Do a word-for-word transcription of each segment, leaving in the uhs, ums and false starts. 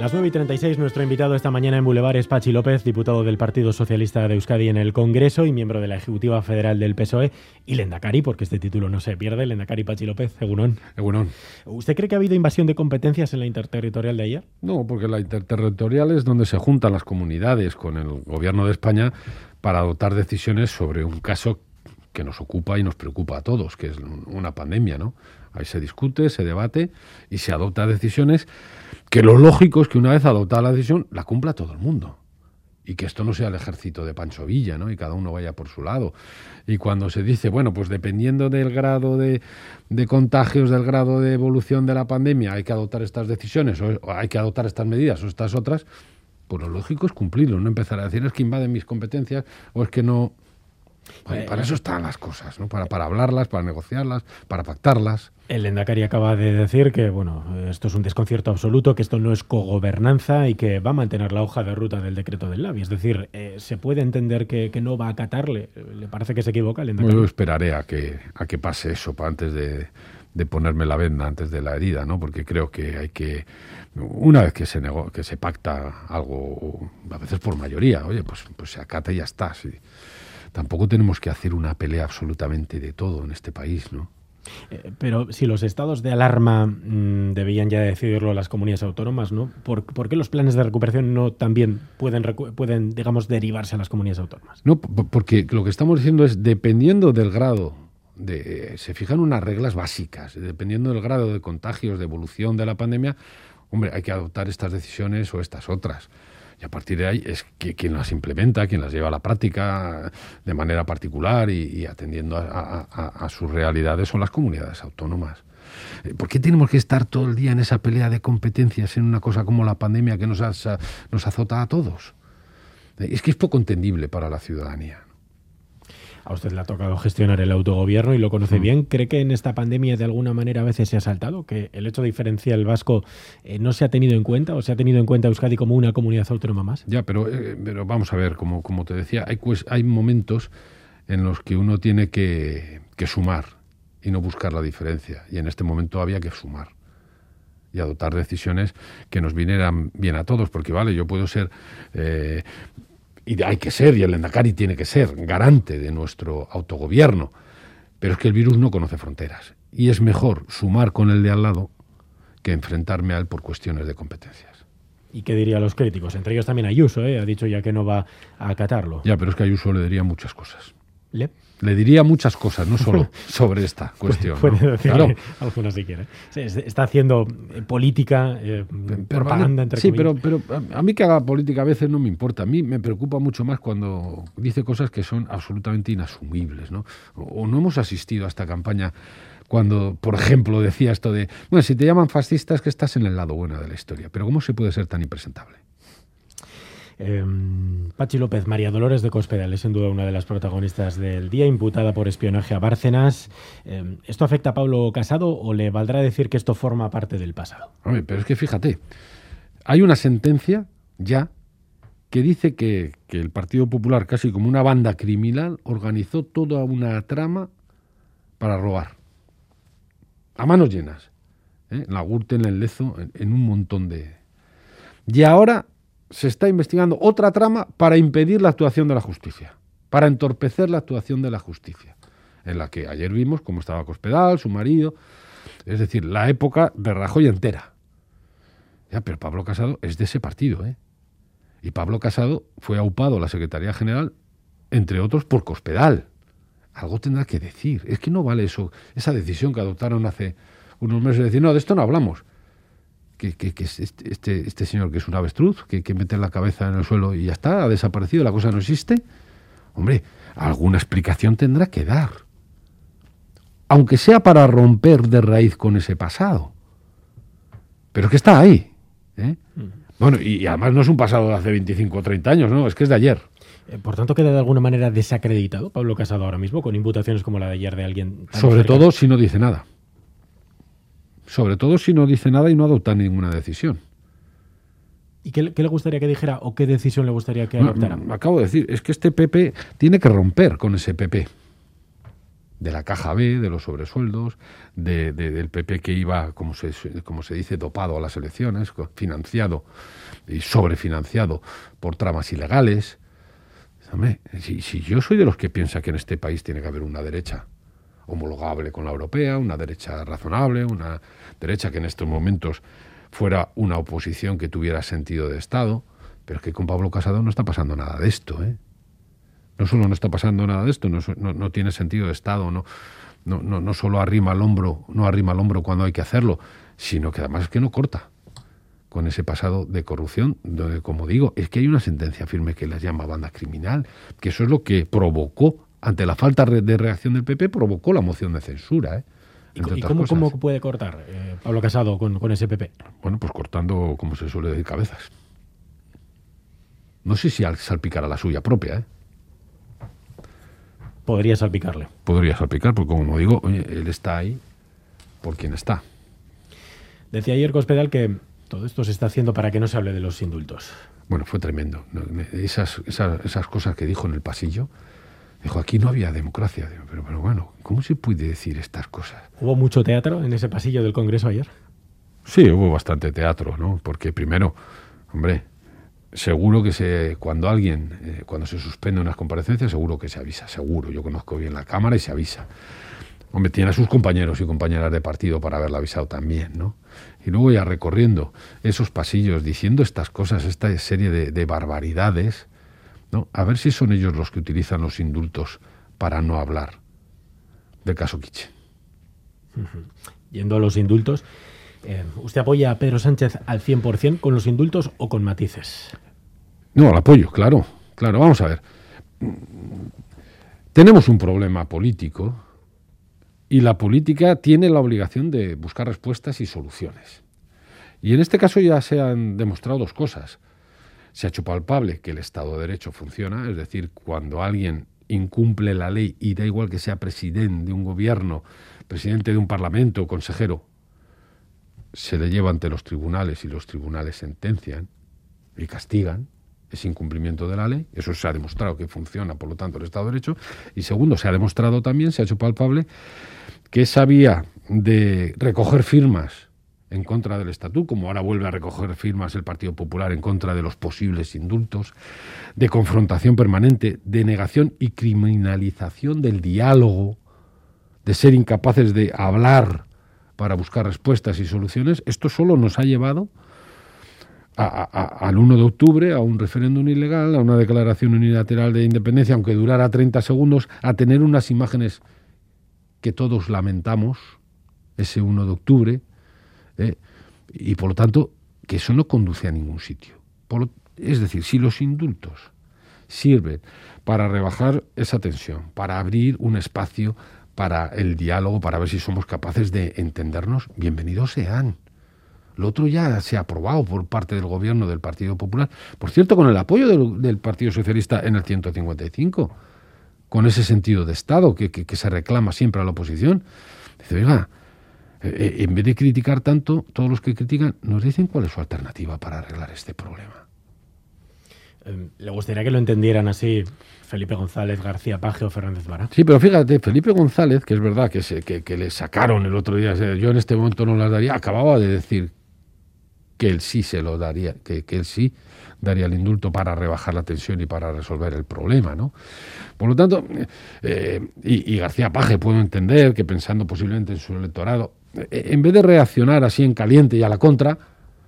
Las nueve y treinta y seis, nuestro invitado esta mañana en Boulevard es Patxi López, diputado del Partido Socialista de Euskadi en el Congreso y miembro de la Ejecutiva Federal del P S O E, y Lehendakari, porque este título no se pierde. Lehendakari Patxi López, egunon. Egunon. ¿Usted cree que ha habido invasión de competencias en la interterritorial de ayer? No, porque la interterritorial es donde se juntan las comunidades con el Gobierno de España para adoptar decisiones sobre un caso que nos ocupa y nos preocupa a todos, que es una pandemia, ¿no? Ahí se discute, se debate y se adopta decisiones que lo lógico es que una vez adoptada la decisión la cumpla todo el mundo y que esto no sea el ejército de Pancho Villa, ¿no? Y cada uno vaya por su lado. Y cuando se dice, bueno, pues dependiendo del grado de, de contagios, del grado de evolución de la pandemia, hay que adoptar estas decisiones o, o hay que adoptar estas medidas o estas otras, pues lo lógico es cumplirlo, no empezar a decir es que invaden mis competencias o es que no... Para, para eso están las cosas, ¿no? Para, para hablarlas, para negociarlas, para pactarlas. El Lehendakari acaba de decir que, bueno, esto es un desconcierto absoluto, que esto no es cogobernanza y que va a mantener la hoja de ruta del decreto del Labi. Es decir, eh, ¿se puede entender que, que no va a acatarle? ¿Le parece que se equivoca el Lehendakari? Yo esperaré a que, a que pase eso para antes de, de ponerme la venda, antes de la herida, ¿no? Porque creo que hay que... Una vez que se, nego, que se pacta algo, a veces por mayoría, oye, pues, pues se acata y ya está, sí. Tampoco tenemos que hacer una pelea absolutamente de todo en este país, ¿no? Eh, pero si los estados de alarma mmm, debían ya decidirlo las comunidades autónomas, ¿no? ¿Por, ¿Por qué los planes de recuperación no también pueden, pueden, digamos, derivarse a las comunidades autónomas? No, porque lo que estamos diciendo es, dependiendo del grado, de, se fijan unas reglas básicas, dependiendo del grado de contagios, de evolución de la pandemia, hombre, hay que adoptar estas decisiones o estas otras. Y a partir de ahí es que quien las implementa, quien las lleva a la práctica de manera particular y, y atendiendo a, a, a sus realidades son las comunidades autónomas. ¿Por qué tenemos que estar todo el día en esa pelea de competencias en una cosa como la pandemia que nos, ha, nos azota a todos? Es que es poco entendible para la ciudadanía. A usted le ha tocado gestionar el autogobierno y lo conoce mm. bien. ¿Cree que en esta pandemia de alguna manera a veces se ha saltado? ¿Que el hecho diferencial vasco eh, no se ha tenido en cuenta o se ha tenido en cuenta Euskadi como una comunidad autónoma más? Ya, pero, eh, pero vamos a ver, como, como te decía, hay, pues, hay momentos en los que uno tiene que, que sumar y no buscar la diferencia. Y en este momento había que sumar y adoptar decisiones que nos vinieran bien a todos. Porque, vale, yo puedo ser... Eh, Y hay que ser, y el Lehendakari tiene que ser, garante de nuestro autogobierno. Pero es que el virus no conoce fronteras. Y es mejor sumar con el de al lado que enfrentarme a él por cuestiones de competencias. ¿Y qué dirían los críticos? Entre ellos también Ayuso, ¿eh? Ha dicho ya que no va a acatarlo. Ya, pero es que Ayuso le diría muchas cosas. ¿Le? Le diría muchas cosas, no solo sobre esta cuestión. Puede ¿no? decirle Claro. algunas si quiere. Sí, está haciendo política, eh, pero, propaganda, entre sí, comillas. pero, pero a mí que haga política a veces no me importa. A mí me preocupa mucho más cuando dice cosas que son absolutamente inasumibles, ¿no? O, o no hemos asistido a esta campaña cuando, por ejemplo, decía esto de, bueno, si te llaman fascista es que estás en el lado bueno de la historia. Pero ¿cómo se puede ser tan impresentable? Eh, Patxi López, María Dolores de Cospedal es sin duda una de las protagonistas del día, imputada por espionaje a Bárcenas. Eh, ¿Esto afecta a Pablo Casado o le valdrá decir que esto forma parte del pasado? Hombre, pero es que fíjate, hay una sentencia ya que dice que, que el Partido Popular, casi como una banda criminal, organizó toda una trama para robar. A manos llenas. ¿eh? En la Gürtel, en el Lezo, en, en un montón de... Y ahora se está investigando otra trama para impedir la actuación de la justicia, para entorpecer la actuación de la justicia, en la que ayer vimos cómo estaba Cospedal, su marido, es decir, la época de Rajoy entera. Ya, pero Pablo Casado es de ese partido, ¿eh? Y Pablo Casado fue aupado a la Secretaría General, entre otros, por Cospedal. Algo tendrá que decir. Es que no vale eso, esa decisión que adoptaron hace unos meses de decir, no, de esto no hablamos. Que, que, que este, este, este señor que es un avestruz, que, que mete la cabeza en el suelo y ya está, ha desaparecido, la cosa no existe. Hombre, alguna explicación tendrá que dar. Aunque sea para romper de raíz con ese pasado. Pero es que está ahí. ¿eh? Mm. Bueno, y, y además no es un pasado de hace veinticinco o treinta años, no, es que es de ayer. Eh, por tanto, ¿queda de alguna manera desacreditado Pablo Casado ahora mismo con imputaciones como la de ayer de alguien tan Sobre cercano? todo si no dice nada. Sobre todo si no dice nada y no adopta ninguna decisión. ¿Y qué, qué le gustaría que dijera o qué decisión le gustaría que adoptara? No, acabo de decir, es que este P P tiene que romper con ese P P. de la caja B, de los sobresueldos, de, de, del P P que iba, como se, como se dice, dopado a las elecciones, financiado y sobrefinanciado por tramas ilegales. Hombre, si, si yo soy de los que piensa que en este país tiene que haber una derecha homologable con la europea, una derecha razonable, una derecha que en estos momentos fuera una oposición que tuviera sentido de Estado, pero es que con Pablo Casado no está pasando nada de esto, ¿eh? No solo no está pasando nada de esto, no, no, no tiene sentido de Estado, no, no, no, no solo arrima el hombro, no arrima el hombro cuando hay que hacerlo, sino que además es que no corta con ese pasado de corrupción, donde, como digo, es que hay una sentencia firme que las llama banda criminal, que eso es lo que provocó, ante la falta de reacción del P P, provocó la moción de censura, ¿eh? ¿Y cómo, cómo puede cortar eh, Pablo Casado con, con ese P P? Bueno, pues cortando, como se suele decir, cabezas. No sé si al salpicar a la suya propia, ¿eh? Podría salpicarle. Podría salpicar, porque como digo, oye, él está ahí por quien está. Decía ayer Cospedal que todo esto se está haciendo para que no se hable de los indultos. Bueno, fue tremendo. Esas, esas, esas cosas que dijo en el pasillo, dijo, aquí no había democracia. Pero, pero bueno, ¿cómo se puede decir estas cosas? ¿Hubo mucho teatro en ese pasillo del Congreso ayer? Sí, hubo bastante teatro, ¿no? Porque primero, hombre, seguro que se, cuando alguien, eh, cuando se suspende unas comparecencias, seguro que se avisa, seguro. Yo conozco bien la Cámara y se avisa. Hombre, tiene a sus compañeros y compañeras de partido para haberla avisado también, ¿no? Y luego ya recorriendo esos pasillos, diciendo estas cosas, esta serie de, de barbaridades, ¿no? A ver si son ellos los que utilizan los indultos para no hablar del caso Kitchen. Uh-huh. Yendo a los indultos, eh, ¿usted apoya a Pedro Sánchez al cien por ciento con los indultos o con matices? No, al apoyo, claro, claro. Vamos a ver. Tenemos un problema político y la política tiene la obligación de buscar respuestas y soluciones. Y en este caso ya se han demostrado dos cosas. Se ha hecho palpable que el Estado de Derecho funciona, es decir, cuando alguien incumple la ley, y da igual que sea presidente de un gobierno, presidente de un parlamento o consejero, se le lleva ante los tribunales y los tribunales sentencian y castigan ese incumplimiento de la ley. Eso se ha demostrado que funciona, por lo tanto, el Estado de Derecho. Y segundo, se ha demostrado también, se ha hecho palpable, que esa vía de recoger firmas en contra del estatuto, como ahora vuelve a recoger firmas el Partido Popular en contra de los posibles indultos, de confrontación permanente, de negación y criminalización del diálogo, de ser incapaces de hablar para buscar respuestas y soluciones, esto solo nos ha llevado a, a, a, al uno de octubre, a un referéndum ilegal, a una declaración unilateral de independencia, aunque durara treinta segundos, a tener unas imágenes que todos lamentamos, ese uno de octubre, ¿eh? Y por lo tanto, que eso no conduce a ningún sitio. Por lo, es decir, si los indultos sirven para rebajar esa tensión, para abrir un espacio para el diálogo, para ver si somos capaces de entendernos, bienvenidos sean. Lo otro ya se ha aprobado por parte del gobierno del Partido Popular, por cierto, con el apoyo del, del Partido Socialista en el ciento cincuenta y cinco, con ese sentido de Estado que, que, que se reclama siempre a la oposición. Dice, oiga, eh, en vez de criticar tanto, todos los que critican nos dicen cuál es su alternativa para arreglar este problema. ¿Le gustaría que lo entendieran así Felipe González, García Paje o Fernández Vara? Sí, pero fíjate, Felipe González, que es verdad que, se, que, que le sacaron el otro día, yo en este momento no las daría, acababa de decir que él sí se lo daría, que, que él sí daría el indulto para rebajar la tensión y para resolver el problema, ¿no? Por lo tanto, eh, y, y García Paje puedo entender que pensando posiblemente en su electorado, eh, en vez de reaccionar así en caliente y a la contra,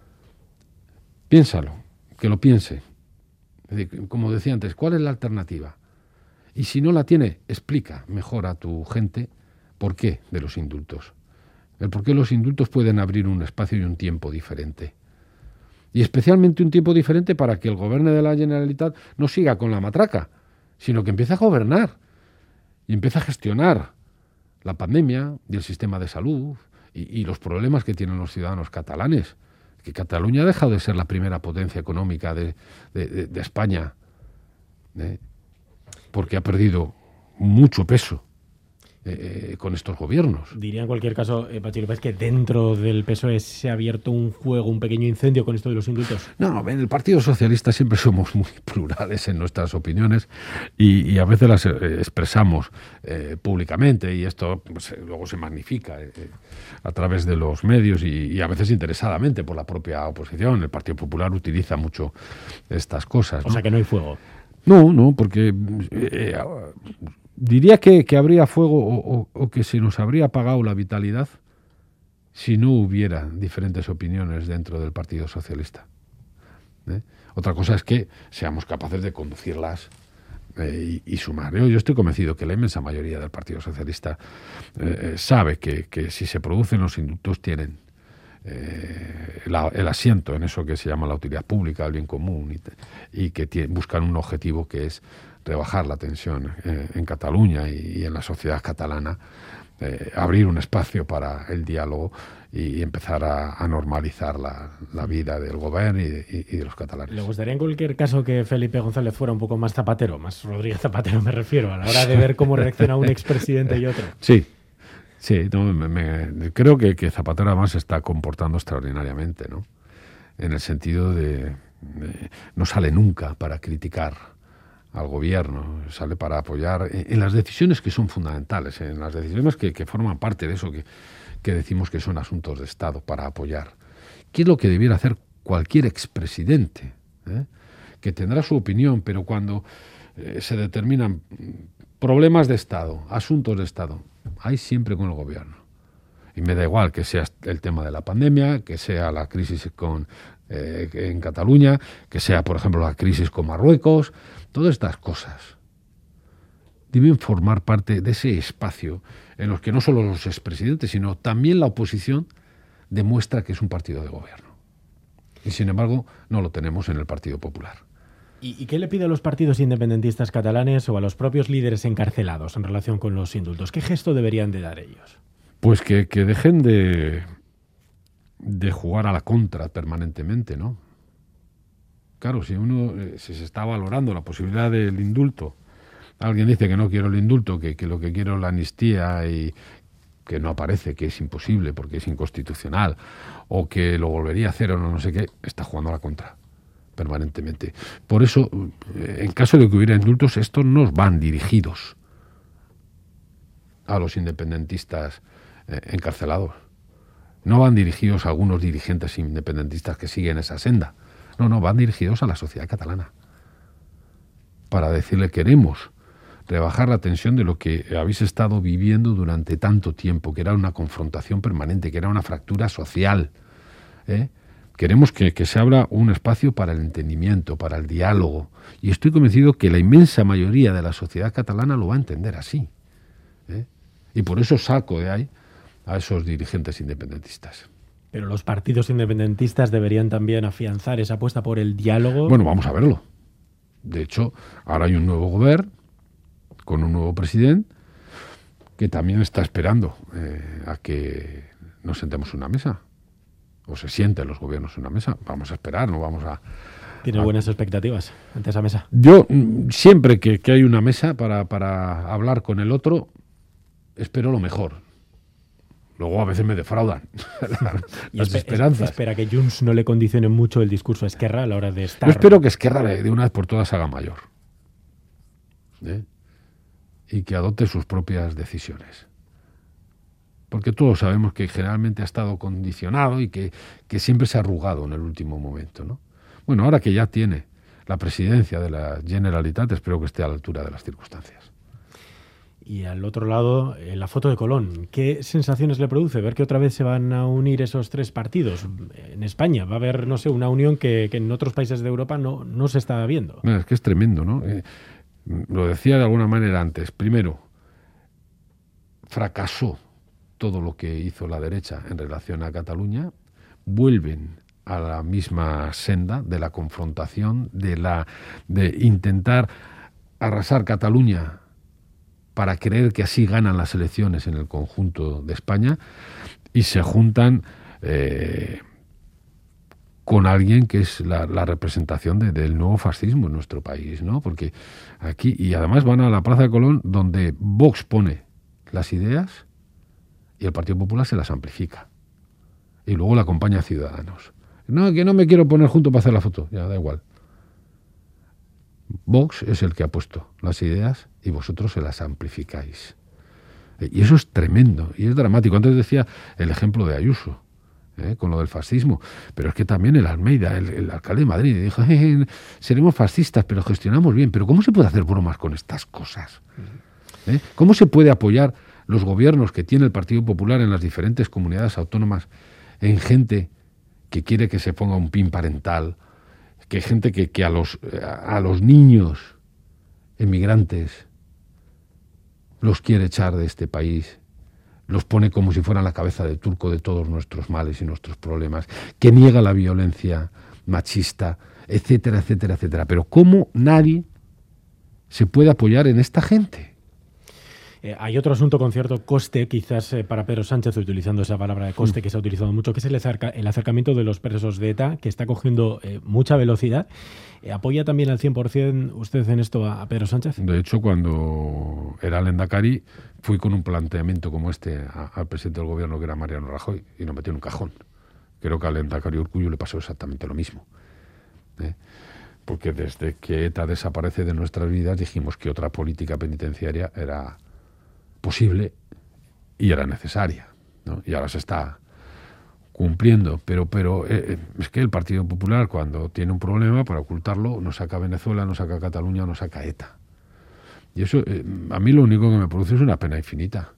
piénsalo, que lo piense. Es decir, como decía antes, ¿cuál es la alternativa? Y si no la tiene, explica mejor a tu gente por qué de los indultos. El por qué los indultos pueden abrir un espacio y un tiempo diferente. Y especialmente un tiempo diferente para que el gobierno de la Generalitat no siga con la matraca, sino que empiece a gobernar y empiece a gestionar la pandemia y el sistema de salud y, y los problemas que tienen los ciudadanos catalanes. Que Cataluña ha dejado de ser la primera potencia económica de, de, de, de España, ¿eh? Porque ha perdido mucho peso eh, con estos gobiernos. Diría en cualquier caso, eh, Pachi López, que dentro del P S O E se ha abierto un fuego, un pequeño incendio con esto de los indultos. No, en el Partido Socialista siempre somos muy plurales en nuestras opiniones y, y a veces las eh, expresamos eh, públicamente, y esto pues, luego se magnifica eh, a través de los medios y, y a veces interesadamente por la propia oposición. El Partido Popular utiliza mucho estas cosas, ¿no? O sea que no hay fuego. No, no, porque eh, diría que, que habría fuego o, o, o que se nos habría apagado la vitalidad si no hubiera diferentes opiniones dentro del Partido Socialista. ¿Eh? Otra cosa es que seamos capaces de conducirlas eh, y, y sumar. Yo, yo estoy convencido que la inmensa mayoría del Partido Socialista eh, sabe que, que si se producen los indultos tienen Eh, la, el asiento en eso que se llama la utilidad pública, el bien común, y, y que tiene, buscan un objetivo que es rebajar la tensión eh, en Cataluña y, y en la sociedad catalana, eh, abrir un espacio para el diálogo y, y empezar a, a normalizar la, la vida del gobierno y, y, y de los catalanes. ¿Le gustaría en cualquier caso que Felipe González fuera un poco más Zapatero, más Rodríguez Zapatero me refiero, a la hora de ver cómo reacciona un expresidente y otro? Sí. Sí, no, me, me, creo que, que Zapatero además se está comportando extraordinariamente, ¿no? En el sentido de, de no sale nunca para criticar al gobierno, sale para apoyar en, en las decisiones que son fundamentales, en las decisiones que, que forman parte de eso que, que decimos que son asuntos de Estado, para apoyar. ¿Qué es lo que debiera hacer cualquier expresidente? ¿Eh? Que tendrá su opinión, pero cuando eh, se determinan problemas de Estado, asuntos de Estado, hay siempre con el gobierno. Y me da igual que sea el tema de la pandemia, que sea la crisis con, eh, en Cataluña, que sea, por ejemplo, la crisis con Marruecos. Todas estas cosas deben formar parte de ese espacio en los que no solo los expresidentes, sino también la oposición demuestra que es un partido de gobierno. Y sin embargo, no lo tenemos en el Partido Popular. ¿Y qué le pide a los partidos independentistas catalanes o a los propios líderes encarcelados en relación con los indultos? ¿Qué gesto deberían de dar ellos? Pues que, que dejen de, de jugar a la contra permanentemente, ¿no? Claro, si uno si se está valorando la posibilidad del indulto, alguien dice que no quiero el indulto, que, que lo que quiero es la amnistía y que no aparece, que es imposible porque es inconstitucional, o que lo volvería a hacer o no, no sé qué, está jugando a la contra permanentemente. Por eso, en caso de que hubiera indultos, estos no van dirigidos a los independentistas eh, encarcelados. No van dirigidos a algunos dirigentes independentistas que siguen esa senda. No, no, van dirigidos a la sociedad catalana. Para decirle, queremos rebajar la tensión de lo que habéis estado viviendo durante tanto tiempo, que era una confrontación permanente, que era una fractura social, ¿eh? Queremos que, que se abra un espacio para el entendimiento, para el diálogo. Y estoy convencido que la inmensa mayoría de la sociedad catalana lo va a entender así. ¿Eh? Y por eso saco de ahí a esos dirigentes independentistas. Pero los partidos independentistas deberían también afianzar esa apuesta por el diálogo. Bueno, vamos a verlo. De hecho, ahora hay un nuevo gobierno con un nuevo presidente que también está esperando eh, a que nos sentemos en una mesa. O se sienten los gobiernos en una mesa. Vamos a esperar, no vamos a... ¿Tiene a... buenas expectativas ante esa mesa? Yo, siempre que, que hay una mesa para, para hablar con el otro, espero lo mejor. Luego a veces me defraudan las esperanzas. Espera que Junts no le condicione mucho el discurso a Esquerra a la hora de estar. Yo espero que Esquerra de una vez por todas haga mayor. ¿Eh? Y que adopte sus propias decisiones. Porque todos sabemos que generalmente ha estado condicionado y que, que siempre se ha arrugado en el último momento, ¿no? Bueno, ahora que ya tiene la presidencia de la Generalitat, espero que esté a la altura de las circunstancias. Y al otro lado, eh, la foto de Colón. ¿Qué sensaciones le produce ver que otra vez se van a unir esos tres partidos? En España va a haber, no sé, una unión que, que en otros países de Europa no, no se está viendo. Mira, es que es tremendo, ¿no? Eh, lo decía de alguna manera antes. Primero, fracasó todo lo que hizo la derecha en relación a Cataluña. Vuelven a la misma senda de la confrontación, de, la, de intentar arrasar Cataluña para creer que así ganan las elecciones en el conjunto de España, y se juntan eh, con alguien que es la, la representación de, del nuevo fascismo en nuestro país, ¿no? Porque aquí, y además van a la Plaza de Colón, donde Vox pone las ideas y el Partido Popular se las amplifica. Y luego la acompaña a Ciudadanos. No, que no me quiero poner junto para hacer la foto. Ya, da igual. Vox es el que ha puesto las ideas y vosotros se las amplificáis. Y eso es tremendo y es dramático. Antes decía el ejemplo de Ayuso, ¿eh? con lo del fascismo. Pero es que también el Almeida, el, el alcalde de Madrid, dijo, eh, seremos fascistas, pero gestionamos bien. Pero ¿cómo se puede hacer bromas con estas cosas? ¿Eh? ¿Cómo se puede apoyar los gobiernos que tiene el Partido Popular en las diferentes comunidades autónomas en gente que quiere que se ponga un pin parental, que gente que, que a los a los niños emigrantes los quiere echar de este país, los pone como si fueran la cabeza de turco de todos nuestros males y nuestros problemas, que niega la violencia machista, etcétera, etcétera, etcétera? Pero ¿cómo nadie se puede apoyar en esta gente? Eh, hay otro asunto con cierto coste, quizás eh, para Pedro Sánchez, utilizando esa palabra de coste que se ha utilizado mucho, que es el, acerca, el acercamiento de los presos de ETA, que está cogiendo eh, mucha velocidad. Eh, ¿Apoya también al cien por ciento usted en esto a, a Pedro Sánchez? De hecho, cuando era Lehendakari, fui con un planteamiento como este a, al presidente del gobierno, que era Mariano Rajoy, y lo metió en un cajón. Creo que al Lehendakari Urkullu le pasó exactamente lo mismo. ¿Eh? Porque desde que ETA desaparece de nuestras vidas, dijimos que otra política penitenciaria era posible y era necesaria, ¿no? Y ahora se está cumpliendo, pero pero eh, es que el Partido Popular, cuando tiene un problema, para ocultarlo, nos saca Venezuela, nos saca Cataluña, nos saca ETA. Y eso, eh, a mí lo único que me produce es una pena infinita,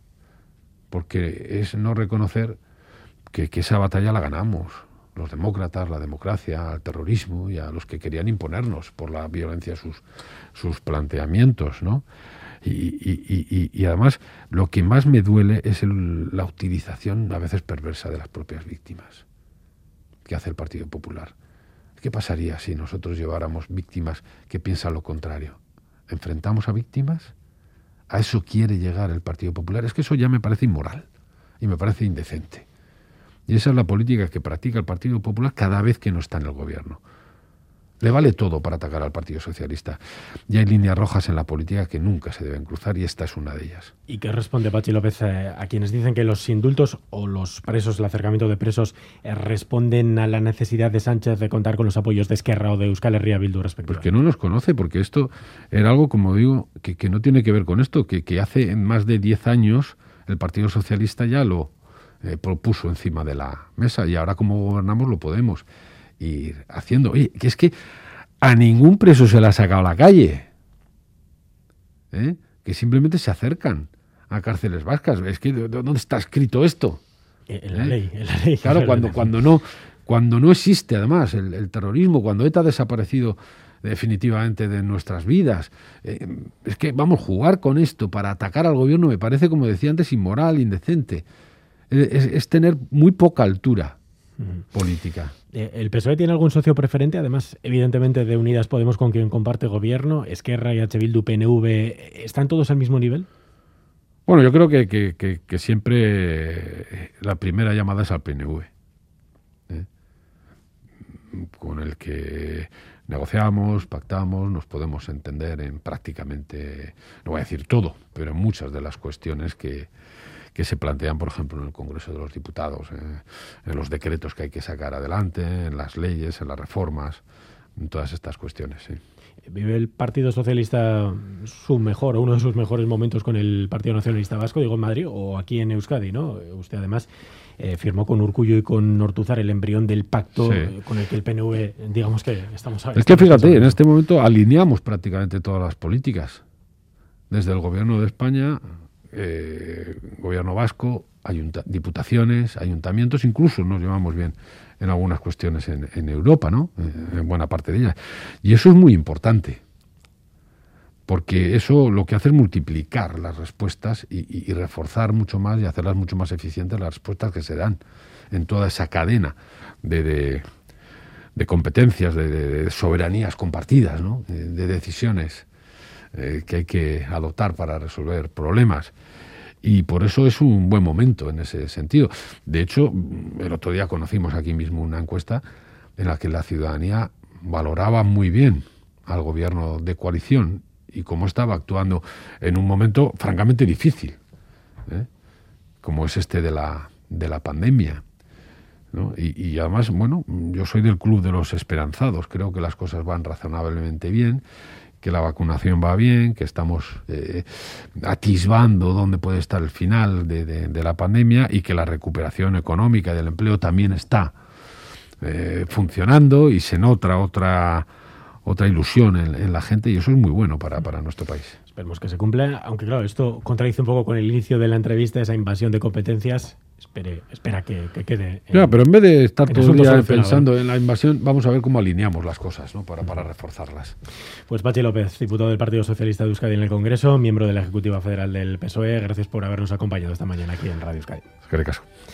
porque es no reconocer que, que esa batalla la ganamos los demócratas, la democracia, al terrorismo y a los que querían imponernos por la violencia sus, sus planteamientos, ¿no? Y, y, y, y además lo que más me duele es el, la utilización a veces perversa de las propias víctimas que hace el Partido Popular. ¿Qué pasaría si nosotros lleváramos víctimas que piensan lo contrario? ¿Enfrentamos a víctimas? ¿A eso quiere llegar el Partido Popular? Es que eso ya me parece inmoral y me parece indecente. Y esa es la política que practica el Partido Popular cada vez que no está en el gobierno. Le vale todo para atacar al Partido Socialista. Y hay líneas rojas en la política que nunca se deben cruzar y esta es una de ellas. ¿Y qué responde Patxi López eh, a quienes dicen que los indultos o los presos, el acercamiento de presos, eh, responden a la necesidad de Sánchez de contar con los apoyos de Esquerra o de Euskal Herria Bildu respectivamente? Pues que no nos conoce, porque esto era algo, como digo, que, que no tiene que ver con esto, que, que hace más de diez años el Partido Socialista ya lo eh, propuso encima de la mesa y ahora como gobernamos lo podemos ir haciendo. Oye, que es que a ningún preso se le ha sacado a la calle, ¿eh? Que simplemente se acercan a cárceles vascas. Es que ¿dónde está escrito esto? En la ¿Eh? ley, en la ley. Claro, cuando, cuando, no, cuando no existe además el, el terrorismo, cuando ETA ha desaparecido definitivamente de nuestras vidas. Eh, es que vamos a jugar con esto para atacar al gobierno, me parece, como decía antes, inmoral, indecente. Es, es tener muy poca altura política. ¿El P S O E tiene algún socio preferente? Además, evidentemente, de Unidas Podemos, con quien comparte gobierno, Esquerra, y H. Bildu, P N V, ¿están todos al mismo nivel? Bueno, yo creo que, que, que, que siempre la primera llamada es al P N V, ¿eh? Con el que negociamos, pactamos, nos podemos entender en prácticamente, no voy a decir todo, pero en muchas de las cuestiones que que se plantean, por ejemplo, en el Congreso de los Diputados, eh, en los decretos que hay que sacar adelante, en las leyes, en las reformas, en todas estas cuestiones. Sí. ¿Vive el Partido Socialista su mejor o uno de sus mejores momentos con el Partido Nacionalista Vasco, digo en Madrid o aquí en Euskadi, ¿no? Usted además eh, firmó con Urkullu y con Ortuzar el embrión del pacto, sí, con el que el P N V, digamos que estamos... Es que fíjate, en este momento alineamos prácticamente todas las políticas, desde el Gobierno de España... Eh, gobierno vasco, ayunta, diputaciones, ayuntamientos, incluso nos llevamos bien en algunas cuestiones en, en Europa, ¿no? Eh, en buena parte de ellas. Y eso es muy importante, porque eso lo que hace es multiplicar las respuestas y, y, y reforzar mucho más y hacerlas mucho más eficientes las respuestas que se dan en toda esa cadena de, de, de competencias, de, de, de soberanías compartidas, ¿no? De, de decisiones Eh, que hay que adoptar para resolver problemas. Y por eso es un buen momento en ese sentido. De hecho, el otro día conocimos aquí mismo una encuesta en la que la ciudadanía valoraba muy bien al gobierno de coalición y cómo estaba actuando en un momento francamente difícil ¿eh? Como es este de la, de la pandemia, ¿no? Y, y además, bueno, yo soy del club de los esperanzados, creo que las cosas van razonablemente bien, que la vacunación va bien, que estamos eh, atisbando dónde puede estar el final de, de, de la pandemia y que la recuperación económica del empleo también está eh, funcionando y se nota otra, otra ilusión en, en la gente, y eso es muy bueno para, para nuestro país. Esperemos que se cumpla, aunque claro, esto contradice un poco con el inicio de la entrevista, esa invasión de competencias. Espere, espera que, que quede. En, ya, pero en vez de estar todo el día pensando ¿eh? en la invasión, vamos a ver cómo alineamos las cosas, ¿no? para, para reforzarlas. Pues Patxi López, diputado del Partido Socialista de Euskadi en el Congreso, miembro de la Ejecutiva Federal del P S O E, gracias por habernos acompañado esta mañana aquí en Radio Euskadi. Es que le caso.